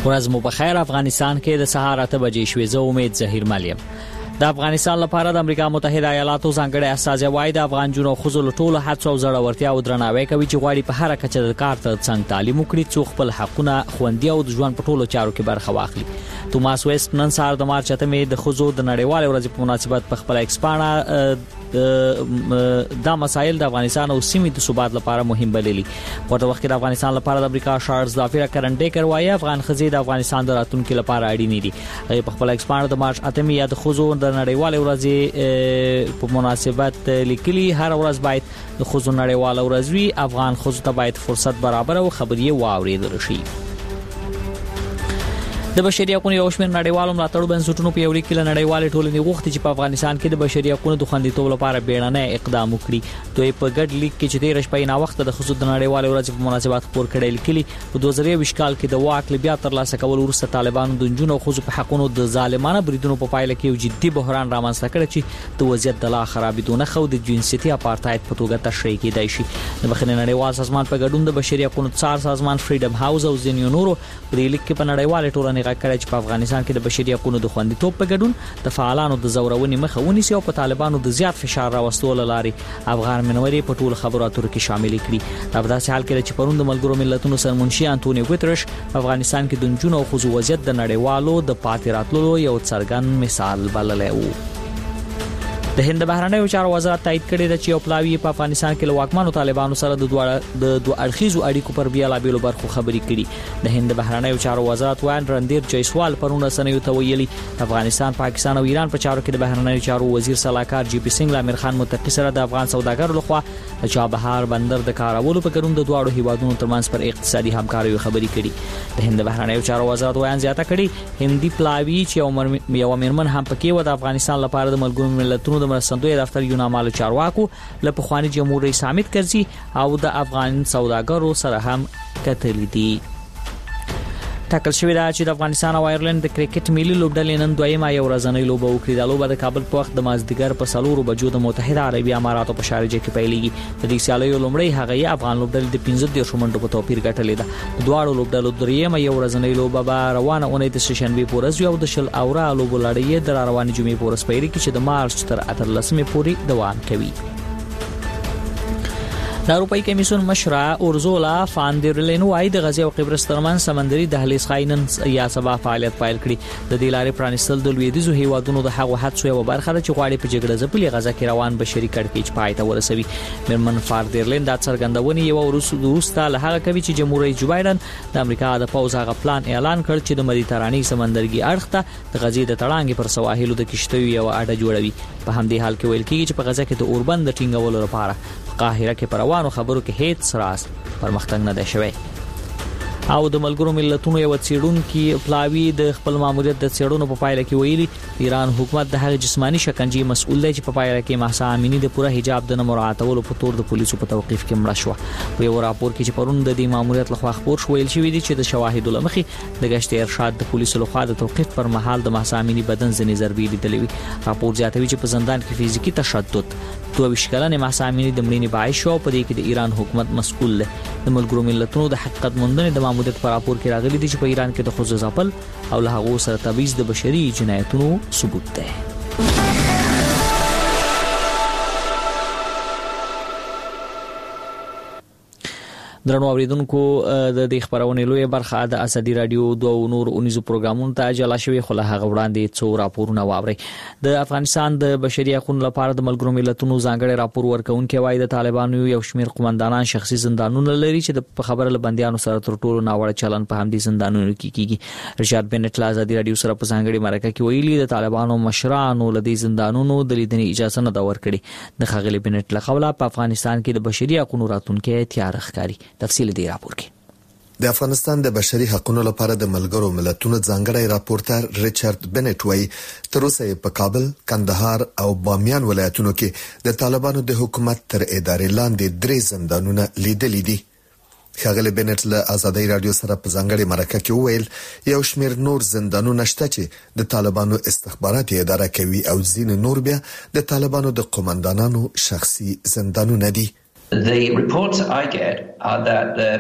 ورځ مو بخیر. افغانستان کې د سهار 8 بجې شوې. زه امید ظهیر ملیم. د افغانستان لپاره د امریکا متحده ایالاتو ځانګړي استازي وايي د افغان جنو خزو ټولو هڅو او زړورتیا او درناوی کوي چې غواړي په هر کچه د کار ترڅنګ تعلیم وکړي څو خپل حقونه خوندي او د ژوند په ټولو چارو کې برخه واخلي. توماس ویست نن سهار د مارچ 8 د خزو د نړیوال ورځ په مناسبت په خپل ایکسپانا دا مسایل د افغانستان او سیمې د ثبات لپاره مهم بللي. ورته وخت د افغانستان لپاره د امریکا شارز ظافر کرنډیکر وايي افغان خزې د افغانستان د راتلونکو لپاره اړینې دي. په خپل ایکسپانا د مارچ 8 یا د خزو د نړیوال ورځ په مناسبت لیکلي هر ورځ باید د خزو نړیوال ورځ وي. افغان خزو ته باید فرصت برابر او خبري واوریدل شي. د بشري حقوقو یو شمېر نړیوالو ملاتړو بنسټونو په یو لیک کې نړیوال ټولنې غوښتي چې په افغانستان کې د بشري حقوقو د خوندیتوب لپاره بیړنی اقدام وکړي. دوی په ګډ لیک کې چې 13 شپې نه وخت د خصوص د نړیوال ورځ په مناسبت خبر کړي لیکلي په 2020 کال کې د واک لبیا تر لاسه کول وروسته طالبانو د جنونو خصوص په حقوقو د ظالمانه بریدونو په پایله کې یو جدي بحران رامنځته کړ چې د وضعیت د لا خرابېدو خو د جنسيتي اپارټاید په توګه تشریح کېدای شي. د بخښنې نړیوال سازمان په ګډون د بشري حقوقو څار سازمان فریډم هاوس او ځینې نورو په لیک کې په نړیوال ټولنې غږ چې په افغانستان کې د بشري حقوقو د خوندیتوب په ګډون د فعالانو د زورونې مخه ونیسي او په طالبانو د زیات فشار راوستلو لارې افغان منوري په ټول خبرو اترو کې شامل کړي. په داسې حال کې چې پروند د ملګرو ملتونو سرمنشي انټونیو ګوترش په افغانستان کې د جنونو او خصوصي وضعیت د نړیوالو د پاتې راتلو یو څرګند مثال بللی و. د هند بهرنیو چارو وزارت تایید کړی دی چې یو پلاوی په افغانستان کې لواکمنو طالبانو سره د دوه اړخیزو اړیکو پر بیلابېلو برخو خبرې کړي. د هند بهرنیو چارو وزارت وان رندیر جیسوال پرونه سنوي ته ویلي افغانستان، پاکستان او ایران په چارو کې د بهرنیو چارو وزیر صلاحکار جی پی سنگ امیر خان متقی سره د افغان سوداګرو لخوا د چابهار بندر د کارولو په ګډون د دوه هیوادونو ترمنځ پر اقتصادي همکارۍ خبرې کړي. د هند بهرنیو چارو وزارت وان زیاته کړي هندي پلاوی چې یو میرمن هم پکې و د افغانستان لپاره د ملګرو ملتونو د مرستندوی دفتر یونامالو چارواکو له پخوانی جمهور رئیس حامد کرزي او د افغان سوداګرو سره هم کتلې دي. ټاکل شوې ده چې د افغانستان او آیرلند د کرکټ ملي لوبډلې نن دویمه یو ورځنۍ لوبه وکړي. د لوبه د کابل په وخت د مازدیګر په 4 بجو د متحده عربي اماراتو په شارجه کې پیلېږي. د دې سیالیو لومړی هغه افغان لوبډلې د 15 منټو په توپیر ګټلې ده. د دواړو لوبډلو دریمه یو ورځنۍ لوبه به روانه اونۍ د شنبه په ورځ او د شل اوره لوبو لړۍ د روانې جمعې په ورځ پیل کې چې د مارچ تر 18 پورې دوام کوي. د اروپאי کمیسیون مشره اورزولا فان در لین وايي د غزه او قبرس ترمن سمندري دهلیز خاینن یا سبا فعالیت پیل کړي. د دې لارې پرانیستل د لویدیزو هیوادونو د هغو هڅو یو برخه ده چې غواړي په جګړه ځپلي غزه کې روان بشري کړکېچ پای ته ورسوي. مرمن فان در لین د څرګندونې یو وروسته له هغه کوي چې جمهور رئیس جو بایدن د امریکا د پوز هغه پلان اعلان کړ چې د مدیترانې سمندرګي اړخ ته د غزې د تړانګې پر سواحلو د کشتیو یو اډه جوړوي. په همدې حال کې ویل کېږي چې په غزه کې د اوربند د ټینګولو لپاره قاهره کې پروانو خبرو کې هیڅ راز پرمختګ نه دی شوی. او د ملګرو ملتونو یو څېړونکو پلاوی د خپل ماموریت د څېړنو په پایله کې ویلي ایران حکومت د هغه جسمانی شکنجې مسؤل دی چې په پایله کې مهسا امینی د پوره حجاب د نه مراعاتولو په تور د پولیسو په توقیف کې مړه شو. په یو راپور کې چې پرون د دې ماموریت لخوا خبر شو ویل شوی دی چې د شواهدو لمخې د گشت ارشاد د پولیسو لخوا د توقیف پر مهال د مهسا امینی بدن ځنې ضربې لیدلې وي. راپور زیاتوي چې په زندان کې فزیکی تشدد 22 کلنې مهسا امینی د مړینې باعث شو. په دې کې د ایران حکومت مسؤل دی. د ملګرو ملتونو د حقیقت موندنې د ماموریت پر راپور کې راغلي دي چې په ایران کې د خصوصي ځپل او له هغو سره تبعیض د بشري جنایتونو ثبوت دی. درنو اوریدونکو د دې خبرونې لوی برخه د اسدي رادیو 219 پروګرامونو ته اجازه شوی خو له هغه وړاندې څو راپورونه واوري. د افغانستان د بشري حقوقو لپاره د ملګرو ملتونو ځانګړي راپور ورکونکي وایي د طالبانو یو شمېر قومندانان شخصي زندانونه لري چې د خبره لبنديانو سره تر ټولو ناوړه چلن په همدې زندانونو کې کیږي. رشاد بنټ له اسدي رادیو سره په ځانګړي مرکه کې ویلي د طالبانو مشرانو له دې زندانونو د لیدنې اجازه نه دا ورکړي. د خغلی بنټ له قوله په افغانستان کې د بشري حقوقو راتلونکي تیار ښکاري. تفصیل دی راپور کې. د افغانستان د بشري حقوقو لپاره د ملګرو ملتونو ځانګړی راپورټر ریچارډ بنټ وايي تر اوسه په کابل، کندهار او بامیان ولایتونو کې د طالبانو د حکومت تر ادارې لاندې 3 زندانونه لیدلې دي. خغلی بنټ له آزادۍ رادیو سره په ځانګړي مرکه کې وویل یو شمېر نور زندانونه شته چې د طالبانو استخباراتي اداره کوي او ځین نور بیا د طالبانو د قومندانانو شخصي زندانونه دي. The reports I get are that the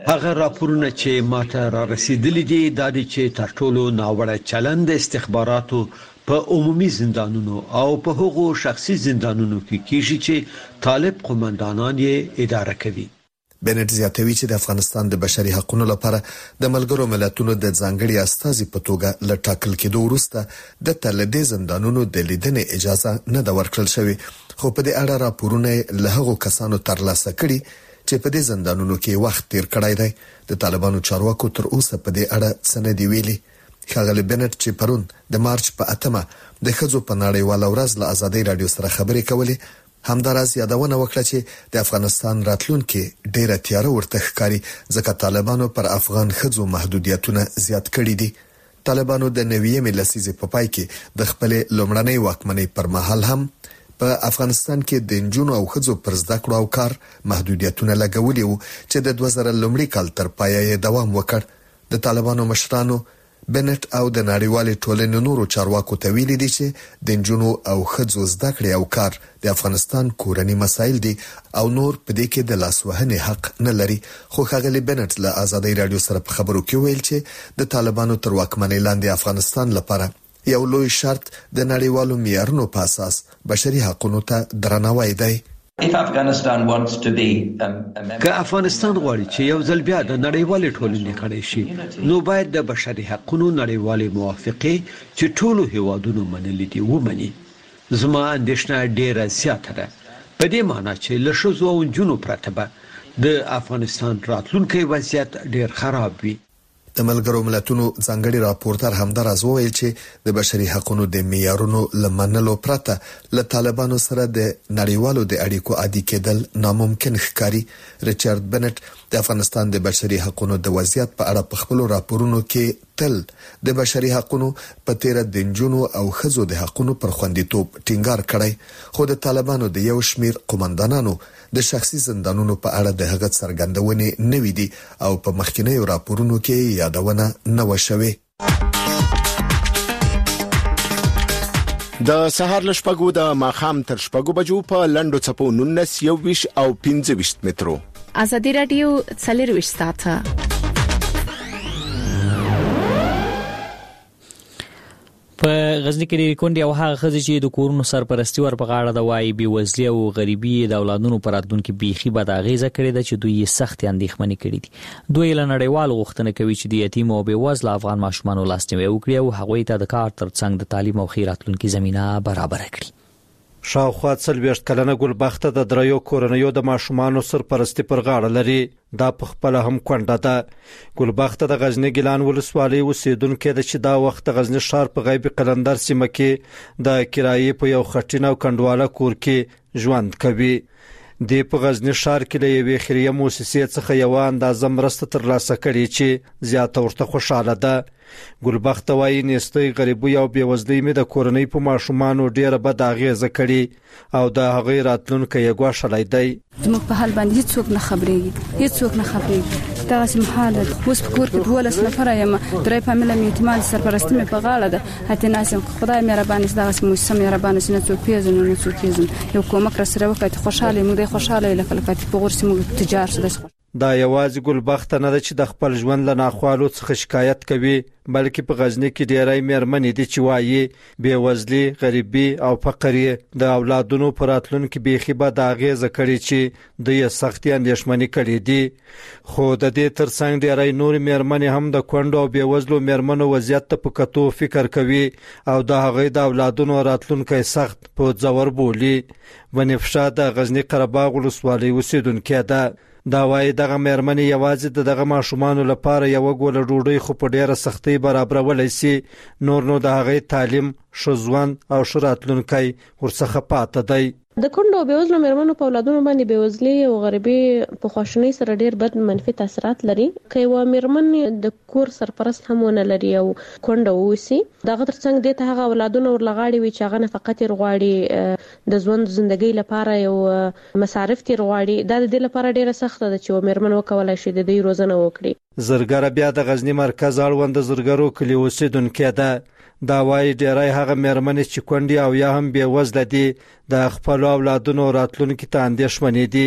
هغه راپورونه چې ماته را رسیدلي دي دا دي چې تر ټولو ناوړه چلند استخباراتو په عمومي زندانونو او په هغو شخصي زندانونو کې کیږي چې طالب قومندانان یې اداره کوي. بنټ زیاتوي چې د افغانستان د بشري حقوقو لپاره د ملګرو ملتونو د ځانګړي استازي په توګه لټاکل کېدو وروسته د تلدې زندانونو د لیدنې اجازه نه د ورکړل شوی، خو په دې اړه راپورونه له هغو کسانو ترلاسه کړي چې په دې زندانونو کې وخت تیر کړی دی. د طالبانو چارواکو تر اوسه په دې اړه څه نه دی ویلي. ښاغلی بنټ چې پرون د مارچ په 8 د ښځو په نړیواله ورځ له ازادۍ رادیو سره خبرې کولې، همداراز یادونه وکړه چې د افغانستان راتلونکي ډیره تیاره ورته ښکاري ځکه طالبانو پر افغان ښځو محدودیتونه زیات کړي دي. طالبانو د 9مې لسیزې په پای کې د خپل لومړنۍ واکمنۍ پر مهال هم په افغانستان کې د نجونو او ښځو پر زده کړو او کار محدودیتونه لګولي وو چې د 2000 کال تر پایه دوام وکړ. د طالبانو مشرانو بنټ او د نړیوالې ټولنې نورو چارواکو ته ویلي دي چې د نجونو او ښځو زده کړې او کار د افغانستان کورنی مسایل دي او نور په دې کې د لاسوهنې حق نه لري. خو ښاغلی بنټ له ازادۍ رادیو سره په خبرو کې ویل چې د طالبانو تر واکمنۍ لاندې افغانستان لپاره یو لوی شرط د نړیوالو معیارونو په اساس بشري حقوقو ته درناوی دی. که افغانستان غواړي چې یو ځل بیا د نړیوالې ټولنې غړی شي نو باید د بشري حقوقو نړیوالې موافقې چې ټولو هیوادونو منلې دي ومني. زما اندېښنه ډیره زیاته ده په دې معنی چې له ښځو او نجونو پرته به د افغانستان راتلونکی وضعیت ډیر خراب وي. د ملګرو ملتونو ځانګړي راپورټر همداراز وویل چې د بشري حقوقو د معیارونو لمنلو پرته له طالبانو سره د نړیوالو د اړیکو عادي کېدل ناممکن ښکاري. ریچارډ بنټ د افغانستان د بشري حقوقو د وضعیت په اړه په خپل راپورونو کې تل د بشري حقوقو په تیر د نجونو او ښځو د حقوقو پر خوندیتوب ټینګار کړی، خو د طالبانو د یو شمیر قومندانانو د شخصي زندانونو په اړه د هغه څرګندونې نوې دي او په مخکینیو راپورونو کې یادونه نه وشوي. د سهار له شپږو د ماښام تر شپږو بجو په لنډو څپو 19 21 او 25 مترو. ازادي رادیو 24 ساعته په غزنی کې د کونډې او هغه ښځې چې د کورونو سرپرستی ور په غاړه د وای بي وزلي او غریبي د اولادونو پر راتلونکي بیخي بد اغیزه کړې ده چې دوی سخت اندېښمنې کړې دي. دوی له نړیوالو غوښتنه کوي چې د یتیم او بې وزله افغان ماشومانو لاسنیوي وکړي او هغوی ته د کار ترڅنګ د تعلیم او خیر راتلونکي زمينه برابر کړي. شاوخوا 40 کلنه ګلبخته د دریو کورنیو د ماشومانو سرپرستی پر غاړه لري. دا په خپل هم کونډه ده. ګلبخته د غزنی ګیلان ولسوالۍ اوسیدونکې ده چې دا وخت د غزنی ښار په غیبی قلندر سیمه کې د کرایې په یو خټین او کندواله کور کې ژوند کوي. د په غزنی ښار کې له یوې خیریه مؤسسې څخه یو اندازه مرسته ترلاسه کړي چې زیاته ورته خوشاله ده. ګلبخته وايي نيستي غریبي او بېوزلۍ مې د کورنۍ په ماشومانو ډیره بد اغیزه کړي او د هغې راتلونکي یې ګواښلی دی. زموږ په حال باندې هیڅوک نه خبرېږي دغسې محال ده. اوس په کور کې 12 نفره یم، 3 فامیله مې یتیمان سرپرستی مې په غاړه ده. هته ناسم خدای مهرباني دغسې موسسه مهربانه سینه څوک پیژنو نه څوک پیژنو یو کومک را سره وکړي خوشاله مو دی خوشاله لکه په غورسي مو تجار شته. دا یوازې ګلبخته نه ده چې د خپل ژوند له ناخوالو څخه شکایت کوي بلکې په غزنی کې ډېری مېرمنې دي چې وایي بېوزلي، غریبي او فقر د اولادونو پر راتلونکي بیخي بد اغیزه کړي چې دوی سختي اندېښمنې کړي دي. خو د دې ترڅنګ ډېری نور مېرمنې هم د کونډو او بېوزلو مېرمنو وضعیت ته په کتو فکر کوي او د هغوی د اولادونو راتلونکی سخت په ځور بولي. بنفشه د غزنی قرهباغ ولسوالۍ اوسیدونکې ده. دا وايي دغه مېرمنې یوازې دغه ماشومانو لپاره یو ګوله ډوډۍ خو په ډیره سختۍ برابرولای شي، نور نو د هغې تعلیم، ښه ژوند او ښه راتلونکی ورڅخه پاته دی. د کونډو او بېوزلو مېرمنو په اولادونو باندې بېوزلي او غریبي په خواشینۍ سره ډېر بد منفي تاثیرات لري. که یوه مېرمن د کور سرپرست هم ونه لري او کونډه واوسي، دغه ترڅنګ دې ته هغه اولادونه ورلغاړي وي چې هغه نفقه ترې غواړي، د ژوند زندګۍ لپاره یو مصارف ترې غواړي. دا د دې لپاره ډېره سخته ده چې یوه مېرمن وکولی شي د دوی روزنه وکړي. زرګره بیا د غزنی مرکز اړوند زرګرو کلي اوسیدونکې ده. دا وايي ډېری هغه مېرمنې چې کونډې او یا هم بېوزله دي د خپلو اولادونو راتلونکي ته اندېښمنې دي.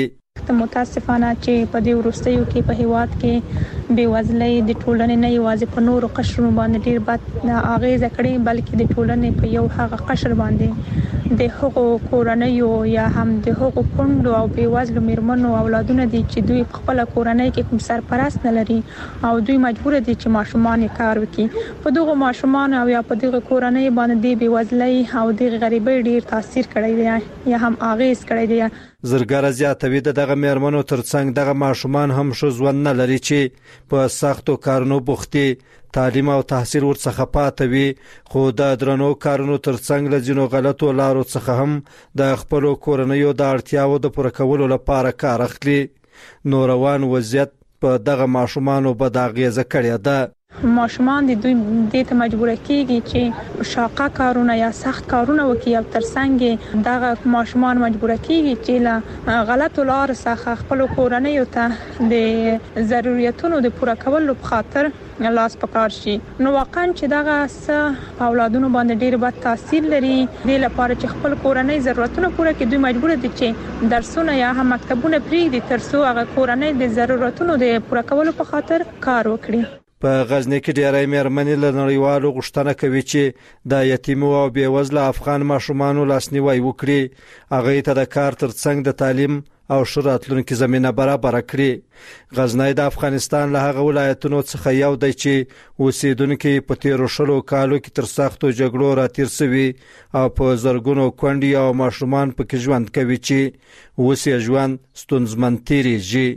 سخت متاسفانه چې په دې وروستیو کې په هیواد کې بیوزلۍ د ټولنې نه یوازې په نورو قشرونو باندې ډیر بد اغیزه کړې بلکې د ټولنې په یو هغه قشر باندې د حقوق کورنۍ یا هم د حقوق کندو او بیوزلو میرمنو اولادونه دي چې دوی په خپل کورنۍ کې کوم سرپرست نه لري او دوی مجبور دي چې ماشومان کار وکړي په دغه ماشومان او یا په دغه کورنۍ باندې د بیوزلۍ او د غریبۍ ډیر تاثیر کړی دی یا هم اغیز کړی دی. زرګر زیاتوي دغه میرمنو ترڅنګ دغه ماشومان هم شو ژوند نه لري چې په سختو کارونو بوختي تعلیم او تحصیل ورڅخه پاتې وي خو د درنو کارونو ترڅنګ له ځینو غلطو لارو څخه هم د خپل کورنیو د اړتیاو د پوره کولو لپاره کار اخلي. نو روان وضعیت په دغه ماشومانو بد اغیزه کړې ده. ماشومان د دوی د ته مجبور کیږي چې شاقه کارونه یا سخت کارونه وکړي او ترڅنګ دغه ماشومان مجبور کیږي چې له غلطو لارو څخه خپل کورنۍ ته د ضرورتونو د پوره کولو په خاطر لاس پکار شي. نو واقعا چې دغه اولادونو باندې ډیر بد تاثیر لري د لپاره چې خپل کورنۍ ضرورتونه پوره کړي دوی مجبور دي چې درسونه یا هم مکتبونه پریږدي ترڅو هغه کورنۍ د ضرورتونو د پوره کولو په خاطر کار وکړي. په غزنی کې ډیری میرمنې له نړیوالو غوښتنه کوي چې د یتیمو او بیوزله افغان ماشومانو لاسنیوي وکړي. هغه ته د کار ترڅنګ د تعلیم او شرایطو زمينه برابر کړي. غزنی د افغانستان له هغه ولایتونو څخه یو دی چې اوسیدونکو په تیرو شلو کالو کې تر سختو جګړو راتیر شوي او په زرګونو کونډې او ماشومان پکې ژوند کوي چې اوس یې ژوند ستونزمن تیریږي.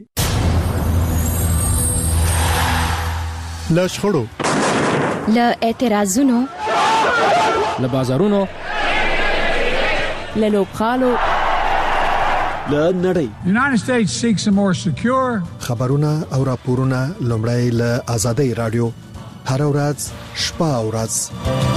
له شخړو له اعتراضونو له بازارونو له لوبخالو له نړۍ United States seeks a more secure خبرونه او راپورونه لومړی له آزادۍ رادیو هر ورځ شپه او ورځ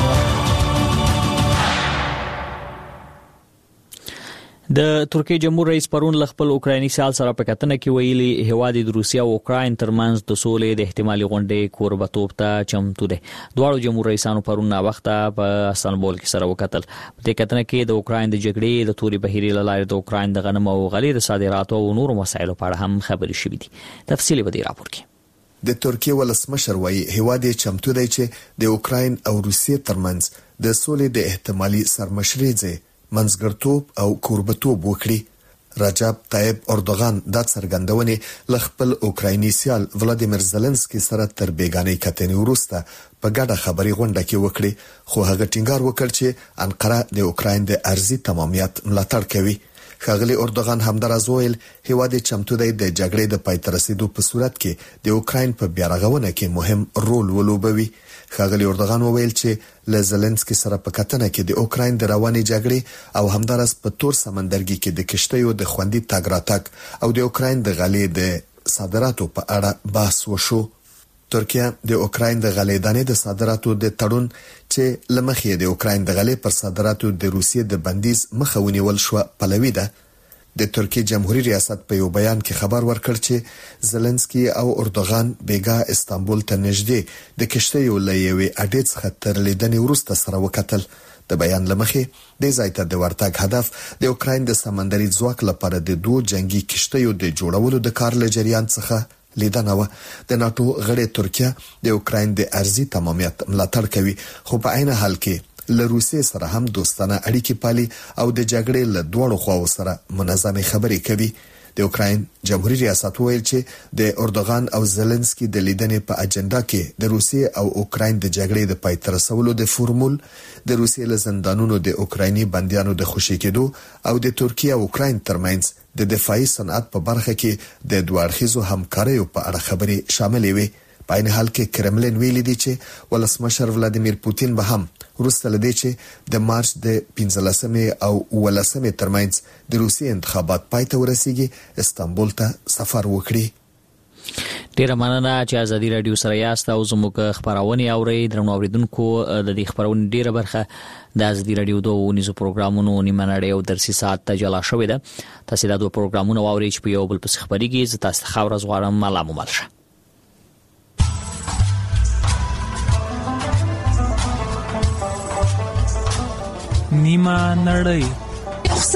د ترکیه جمهور رئیس پرون ل خپل اوکرایني سال سره په کتنه کې ویلي هواد د روسیا او اوکراین ترمنځ د سولې د احتمالي غونډې کوربتوب ته چمتو دي. دواړو جمهور رئیسانو پرون نا وخته په استانبول کې سره وکتل. په کتنه کې د اوکراین د جګړې د توري بهيري لارې د اوکراین د غنم او غلې د صادراتو او نورو مسایلو په اړه هم خبرې شوې دي. تفصیلی به دی راپور کې. د ترکیه ولسمشر وايي هواد چمتو دی چې د اوکراین او روسیې ترمنځ د سولې د احتمالي سرمشرۍ منځګړتوب او کوربتوب وکړي. رجب طيب اردوغان د څرګندونې لخپل اوکرایني سیال ولادیمیر زيلنسکي سره تر بیگانه کتنې وروسته په ګډه خبري غونډه کې وکړي خو هغه ټینګار وکړ چې انقره د اوکراین د ارضي تمامیت ملاتړ کوي. ښاغلي اردوغان همداراز ویل هیواد چمتو دی د جګړې د پای ته رسیدو په صورت کې د اوکراین په بیارغونه کې مهم رول ولوبوي. ښاغلي اردوغان وویل چې له زيلنسکي سره په کتنه کې د اوکراین د رواني جګړې او همداراز په تور سمندرګي کې د کشتیو د خوندي تګ راتګ او د اوکراین د غلې د صادراتو په اړه بحث وشو. ترکیه د اوکراین د غلې دانې د صادراتو د تړون چې لمخې د اوکراین د غلې پر صادراتو د روسیې د بندیز مخه ونیول شو پلوي ده. د ترکیه جمهوریت ریاست په یو بیان کې خبر ورکړ چې زيلنسکي او اردوغان بیګا استانبول ته نږدې د کشتیو لېوي اډې څخه تر لیدنې وروسته سره وکتل. د بیان لمخې د ځای ته د ورتګ هدف د اوکراین د سمندري ځواک لپاره د دوه جنگي کشتیو د جوړولو د کار لجریان څخه لیدنه و. د ناتو غړي ترکیه د اوکراین د ارضي تمامیت ملاتړ کوي خو په عین حال کې له روسیې سره هم دوستانه اړیکې پالي او د جګړې له دوړو خواو سره منظمه خبرې کوي. د اوکراین جمهوریت ریاست ویل چې د اردوغان او زيلنسکي د لیدنې په اجنډا کې د روسیې او اوکراین د جګړې د پای ته رسولو د فورمول د روسیې له زندانونو د اوکرایني بنديانو د خوشي کېدو او د ترکیه او اوکراین ترمنځ د دفاعي صنعت په برخه کې د دوه اړخیزو همکاریو په اړه خبرې شاملې وي. په عین حال کې کرملین ویلي دی چې ولسمشر ولادیمیر پوتین به هم وروسته لدی چې د مارچ د 15 او 18 ترمنځ د روسیې انتخابات پای ته ورسیږي استانبول ته سفر وکړي. ډیره مننه چې ازادي رادیو سره یاست او زموږ خبرونه اورئ. درنو اوریدونکو د دې خبرونه ډیره برخه د ازادي رادیو د ونیزو پروګرامونو نیمه نړۍ او درسي ساعت ته جلا شوې ده. تاسو دا دوه پروګرامونه اورئ چې په یو بل پس خبريږي. زه تاسو ته خبر زغوارم. ملامو ملشه. نیمه نړۍ